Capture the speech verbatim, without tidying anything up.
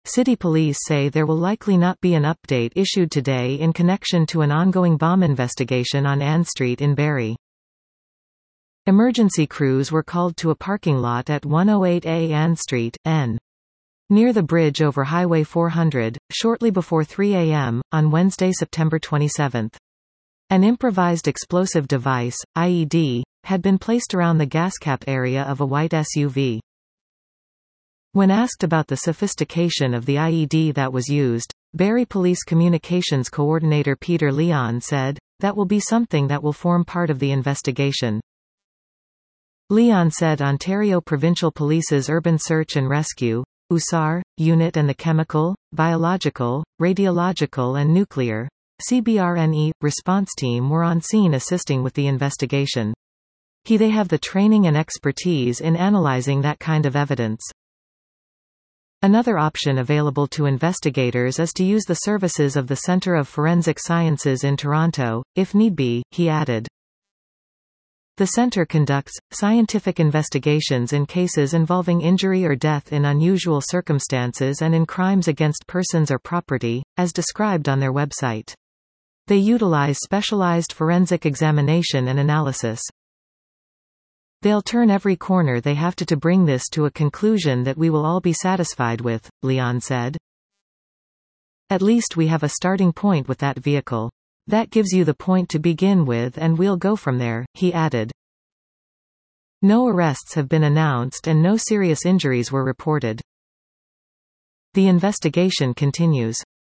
City police say there will likely not be an update issued today in connection to an ongoing bomb investigation on Ann Street in Barrie. Emergency crews were called to a parking lot at one oh eight A Ann Street, N. near the bridge over Highway four hundred, shortly before three A M, on Wednesday, September twenty-seventh. An improvised explosive device, I E D, had been placed around the gas cap area of a white S U V. When asked about the sophistication of the I E D that was used, Barrie Police Communications Coordinator Peter Leon said, "That will be something that will form part of the investigation." Leon said Ontario Provincial Police's Urban Search and Rescue, U S A R, unit and the Chemical, Biological, Radiological and Nuclear, C B R N E, response team were on scene assisting with the investigation. He they have the training and expertise in analyzing that kind of evidence. Another option available to investigators is to use the services of the Centre of Forensic Sciences in Toronto, if need be, he added. The centre conducts scientific investigations in cases involving injury or death in unusual circumstances and in crimes against persons or property, as described on their website. They utilize specialized forensic examination and analysis. They'll turn every corner they have to to bring this to a conclusion that we will all be satisfied with, Leon said. At least we have a starting point with that vehicle. That gives you the point to begin with and we'll go from there, he added. No arrests have been announced and no serious injuries were reported. The investigation continues.